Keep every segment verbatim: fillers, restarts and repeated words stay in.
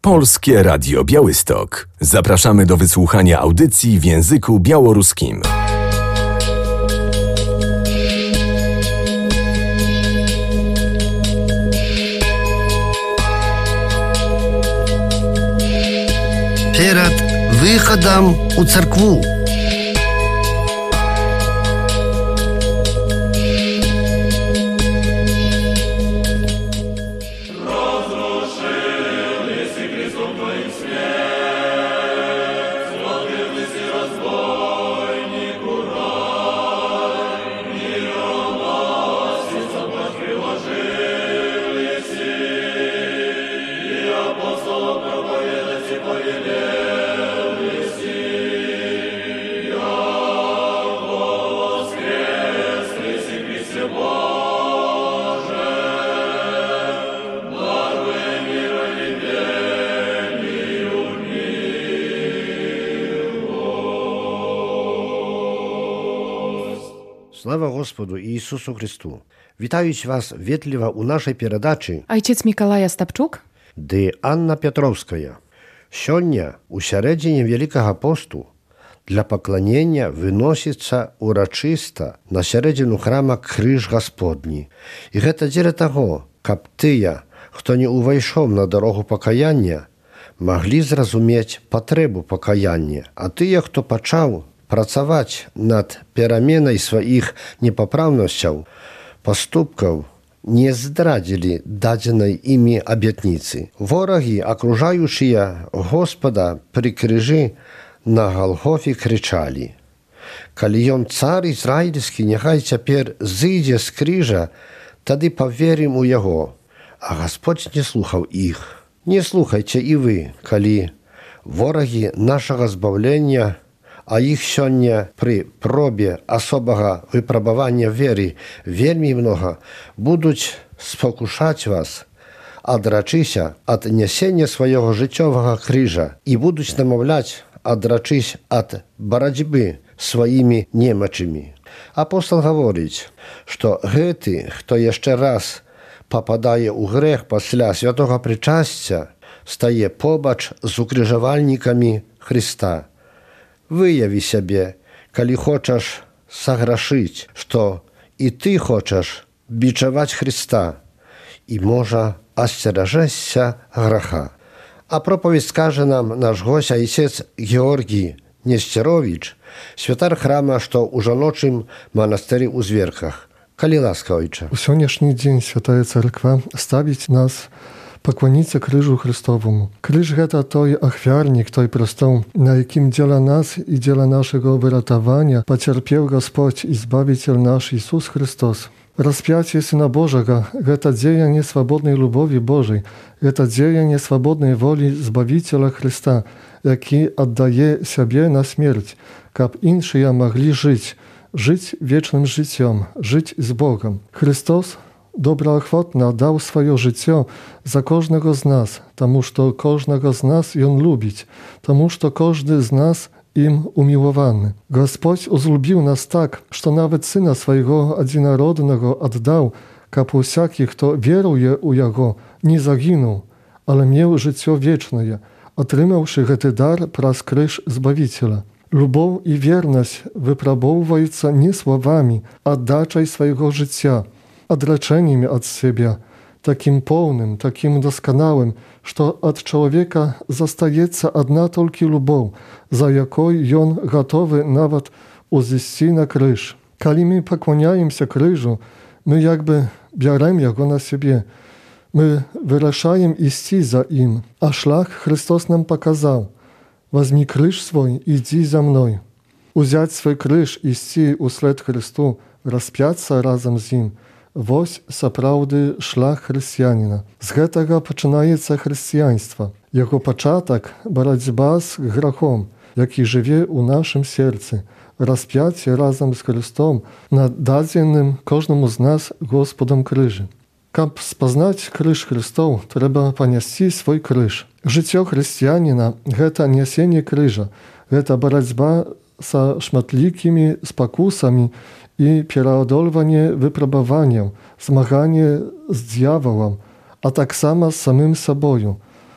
Polskie Radio Białystok. Zapraszamy do wysłuchania audycji w języku białoruskim. Перед выходом у церкву. Слава Господу Ісусу Христу! Вітають вас вітливо у нашій передачі Ojciec Mikołaj Остапчук ды Анна Петровская. Сёння у сярэдзіне Великага посту для пакланення выносіцца урачыста на сярэдзіну храма крыж Гасподні. І гэта дзеля таго, каб тыя, хто не ўвайшоў на дарогу пакаяння, маглі зразумець патрэбу пакаяння, а тыя, хто пачаў працаваць над пераменай сваіх непапраўнасцяў, паступкаў, не здрадзілі дадзенай імі абетніцы. Ворагі, акружаючыя Господа пры крыжы на Галгофе, крычалі: «Калі ён цар ізраільскі, няхай цяпер зыдзе з крыжа, тады паверым у яго». А Гасподзь не слухаў іх. Не слухайце і вы, калі ворагі нашага збаўлення, а іх сёння пры пробе асобага выпрабавання веры вельмі многа, будуць спакушаць вас, адрачыся ад нясення свайго жыццёвага крыжа і будуць намаўляць адрачысь ад барацьбы сваімі немачамі. Апостол гаворыць, што гэты, хто яшчэ раз пападае ў грэх пасля святога прычасця, стае побач з укрыжавальнікамі Хрыста. Выяві сябе, калі хочаш саграшыць, што і ты хочаш бичаваць Хрыста, і, можа, асцеражэшся граха. А пропаведь скажа нам наш госць айцец Георгій Несцеровіч, святар храма, што ў жаночым манастыры ў Зверках. Калі ласка, ойча. У сённяшні дзень Святая Царква ставіць нас пакланіцца крыжу Христовому. Крыж гэта той ахвярнік, той прастол, на якім дзеля нас і дзеля нашага выратавання пацярпеў Гасподзь і Збавіцель наш Ісус Христос. Распяцце Сына Божага – гэта дзеянне свабоднай любові Божай, гэта дзеянне свабоднай волі Збавіцеля Христа, які аддае сябе на смерць, каб іншыя маглі жыць, жыць вечным жыццём, жыць з Богам. Христос добраахвотна даў сваё жыццё за кожнага з нас, таму што кожнага з нас Ён любіць, таму што кожны з нас ім умілаваны. Гасподзь узлюбіў нас так, што нават Сына свайго адзінароднага аддаў, каб усякі, хто веруе ў Яго, не загінуў, але меў жыццё вечнае, атрымаўшы гэты дар праз крыж Збавіцеля. Любоў і вернасць выпрабоўваюцца не словамі, а аддачай свайго жыцця, адрачэннямі ад сябе, такім поўным, такім дасканалым, што ад чалавека застаецца адна толькі любоў, за якой ён гатовы нават узысці на крыж. Калі мы пакланяемся крыжу, мы як бы бярем яго на сябе, мы вырашаем ісці за ім, а шлях Христос нам паказаў: «Возьми крыж свой, ідзі за мной». Узяць свой крыж, ісці услед Христу, распяцца разам з ім – вось сапраўдны шлях хрысціяніна. З гэтага пачынаецца хрысціянства. Яго пачатак – барацьба з грахом, які жыве ў нашым сэрцы, распяцце разам з Христом на дадзеным кожнаму з нас Господам крыжы. Каб спазнаць крыж Христоў, трэба панясці свой крыж. Жыццё хрысціяніна – гэта нясенне крыжа, гэта барацьба са шматлікімі спакусамі і пераадольванне выпрабаванняў, змаганне з д'яволам, а таксама з самым сабою.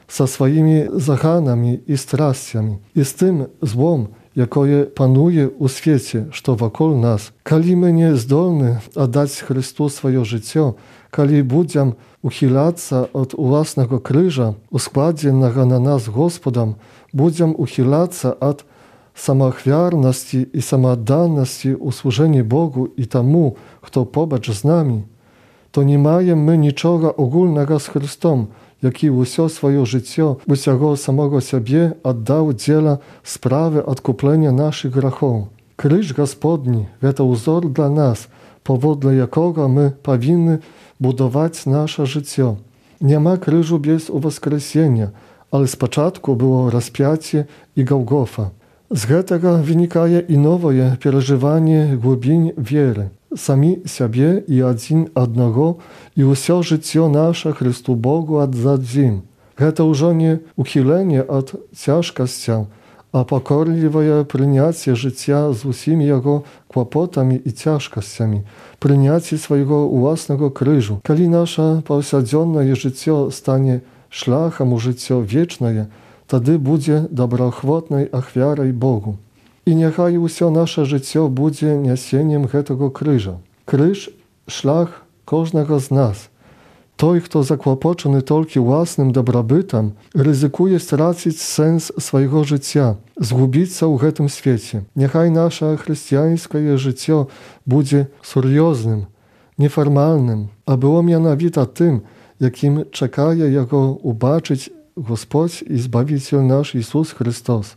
со своими заганами и страстями, и с тем злом, якое пануе у свете, что вокруг нас. Коли мы не здольны отдать Христу свое житие, коли будем ухиляться от власного крыжа, ускладенного на нас Господом, будем ухиляться от самоахвярности и самоотданности у служении Богу и тому, кто побач з нами, то не маем мы нічого огульного з Христом, який усе своє життя усього самого себе віддав діло справи відкуплення наших гріхів. Криж Господній – це узор для нас, поводле якого ми повинні будувати наше життя. Нема крижу без воскресіння, але спочатку було розп'яття і Голгофа. З гэтага виникае і новое переживание глубинь веры. Сами себе и один одного, и усё жыццё наше Христу Богу отдадим. Гэта ўжо не ухиление от цяжкасцяў, а покорливое принятие жыцця з усімі яго клопотами и цяжкасцямі, принятие свайго уласнага крыжу. Калі наше паўсядзённае жыццё стане шляхам у жыццё вечнае, тады будзе добраахвотнай ахвярай Богу. І няхай усё наше жыццё будзе нясеннем гэтага крыжа. Крыж – шлях кожнага з нас. Той, хто заклопочаны толькі ўласным дабрабытам, рызыкуе страціць сэнс свайго жыцця, згубіцца ў гэтым свеце. Няхай наше хрысціянскае жыццё будзе сур'ёзным, нефармальным, а было менавіта тым, якім чакае яго убачыць Господь і Збавитель наш Ісус Христос.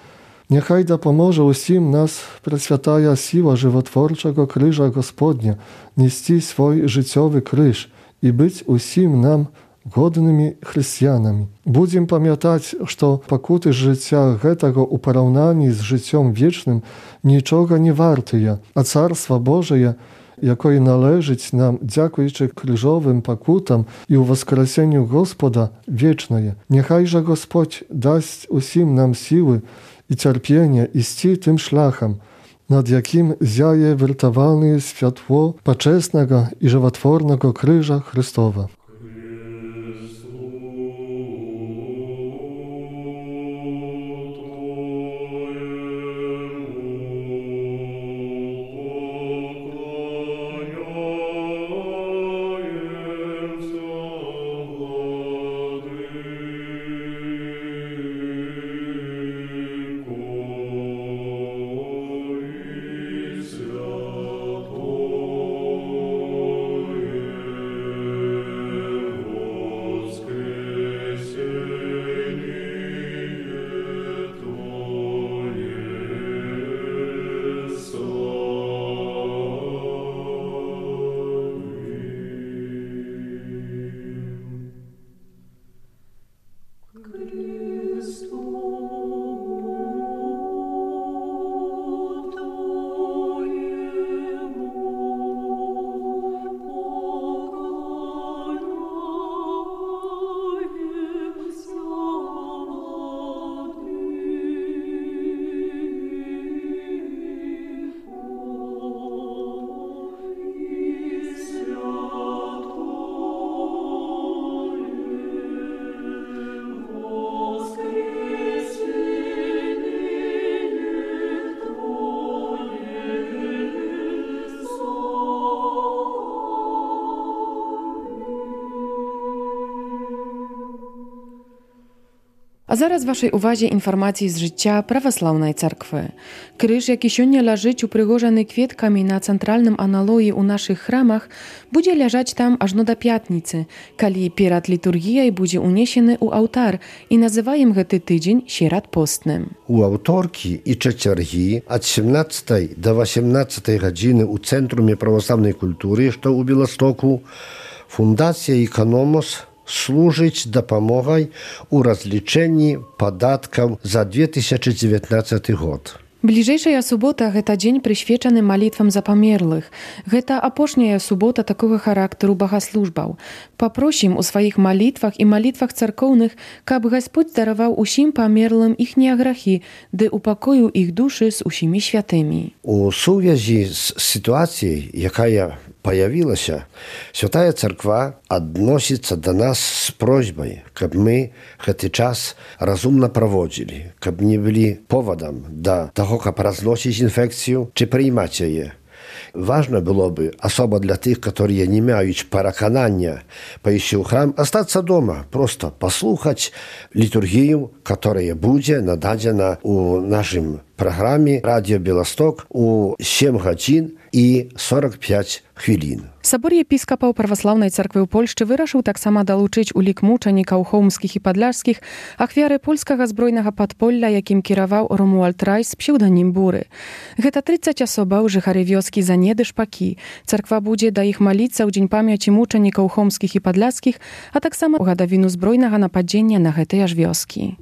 Нехай дапаможа усім нас пресвятая сила животворчого крыжа Господня нести свой жыццёвы крыж і быць усім нам годнымі хрысціянамі. Будзем памятаць, што пакуты жыцця гэтага ў параўнанні з жыццём вечным нічога не вартыя, а Царства Божае, якое належить нам, дзякуючы крыжовым пакутам і ў воскресенню Господа, вечнае. Няхай жа Господь дасць усім нам сілы і цярпення ісці тым шляхам, над якім зяе выртавальнае святло пачэснага і жыватворнага крыжа Христова. А зараз вашай увазе інфармацыі з жыцця праваслаўнай царквы. Крыж, які сёння ляжыць упрыгожаны кветкамі на цэнтральным аналогі ў нашых храмах, будзе ляжаць там ажно да пятніцы, калі перад літургіяй будзе унесены ў алтар, і называем гэты тыдзень серадпостным. У аўторкі і чацвяргі ад сямнаццатай да васямнаццатай гадзіны ў Цэнтруме праваслаўнай культуры, што ў Беластоку, фундацыя «Экономос» служыць дапамогай у разлічэнні падаткаў за две тысячы дзевятнаццаты год. Бліжэйшая субота – гэта дзень прысвечаны малітвам за памерлых. Гэта апошняя субота такога характару богаслужбаў. Папросім у сваіх малітвах і малітвах царкоўных, каб Гасподь дараваў усім памерлым іхнія грахі, ды упакоіў іх душы з усімі святымі. У сувязі з сітуацыяй, якая появилася, Святая Царква адносіцца да нас з просьбай, каб мы гэты час разумна праводзілі, каб не былі повадам да таго, каб разносіць інфекцыю ці прыймаць яе. Важно было бы, особо для тых, которые не маюць пераканання пайсці ў храм, остаться дома, просто послухаць літургію, которая будзе нададзена у нашым праграме «Радио Белосток» у сем гадзін і сорок пять хвілін. Сабор епіскапаў праваслаўнай царквы ў Польшчы вырашыў таксама далучыць у лік мучанікаў хоўмскіх і падляшскіх ахвяры польскага збройнага падполля, якім кіраваў Ромуальд Райс, псеўданім Буры. Гэта трыццаць асобаў, жыхары вёскі Занеды Шпакі. Царква будзе да іх маліцца ў дзень памяці мучанікаў хоўмскіх і падляшскіх, а таксама ў гадавіну збройнага нападзення на гэтыя ж вёскі.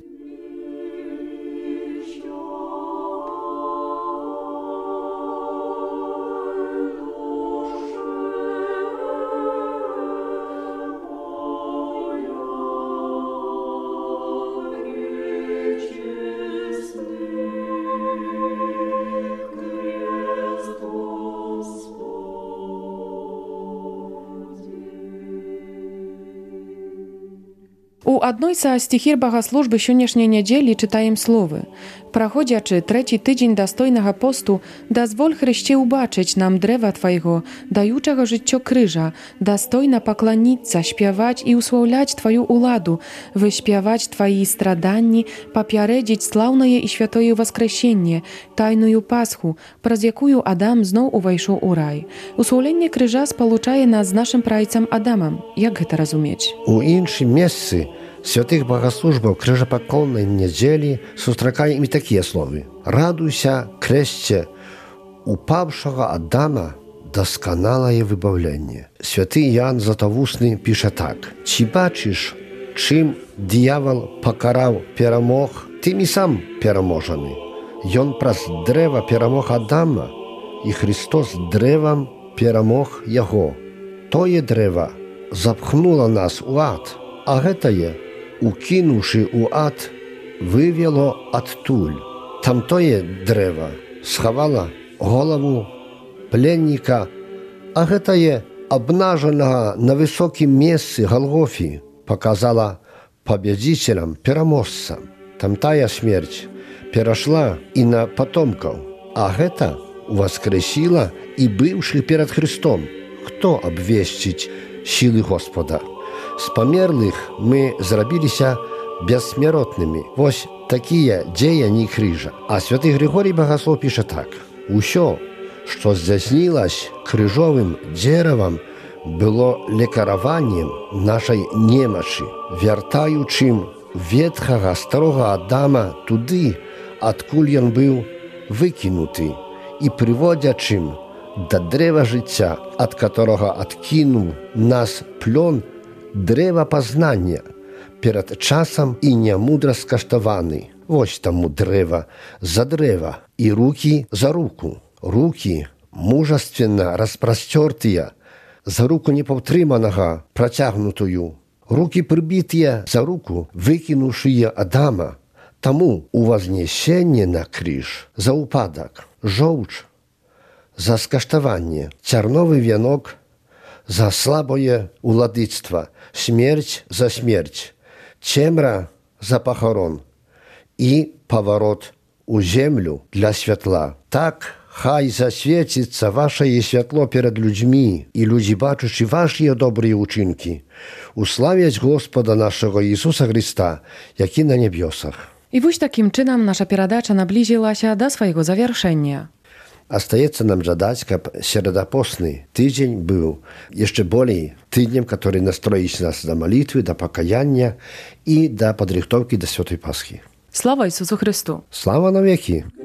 У адной са стихір багаслужбы сённяшняй нядзелі чытаем словы. Праходзячы трэці тыдзень дастойнага посту, дазволь, Хрышце, убачыць нам дрэва Твайго, даючага жыццё крыжа, дастойна пакланіцца, śpiewać і ўслаўляць Тваю ўладу, выспяваць Тваі страданні, папярэдзіць слаўнае і святое воскресенне, тайную Пасху, праз якую Адам зноў увайшоў у рай. Услаўленне крыжа спалучае нас з нашым прайцам Адамам. Як гэта разумець? У іншым месцы святых богослужбаў крыжапаклоннай нядзелі сустракаем і такія словы. «Радуйся, крэсце, упавшага Адама дасканалае выбаўленне». Святы Іоанн Златавусны піша так. «Ці бачыш, чым д'явол пакараў перамог, тым і сам пераможаны. Ён праз дрэва перамог Адама, і Христос дрэвам перамог яго. Тое дрэва запхнула нас у ад, а гэтае, укінуўшы ў ад, вывело адтуль. Тамтое дрэва схавала голову пленніка, а гэтае, абнажанага на высокім месцы Галгофі, показала победителям, пераможцам. Тамтая смерць перашла і на потомкаў, а гэта воскресіла і быўшых перад Христом. Хто абвесціць сілы Господа? З памерлых мы зрабіліся бессмяротнымі. Вось такія дзеянні крыжа. А святы Григорий Богослов піша так. «Усё, што здзяйснілася крыжовым дзеравам, было лекараваннем нашай немачы, вяртаючым ветхага старога Адама туды, адкуль ён быў выкінуты, і прыводзячым да дрэва жыцця, ад которага адкінуў нас плён дрэва пазнання, перад часам і нямудра скаштаваны. Вось таму дрэва за дрэва і рукі за руку. Рукі мужаственна распрасцёртыя, за руку непаўтрыманага працягнутую. Рукі прыбітыя за руку, выкінуўшыя Адама. Таму увазнесенне на крыж за упадак, жоўч за скаштаванне, цярновы вянок за слабое уладыцтва, смерць за смерць, цемра за пахарон і паварот у землю для святла. Так хай засвеціцца вашае святло перад людзьмі, і людзі, бачачы вашыя добрыя ўчынкі, уславяць Господа нашага Ісуса Христа, які на небёсах». І вось такім чынам наша перадача наблізілася да свайго завяршэння. Остается нам жадать, каб середопостный тыдзень был еще более тыднем, который настроит нас до молитвы, до покаяния и до подрихтовки до Святой Пасхи. Слава Ісусу Христу! Слава навеки!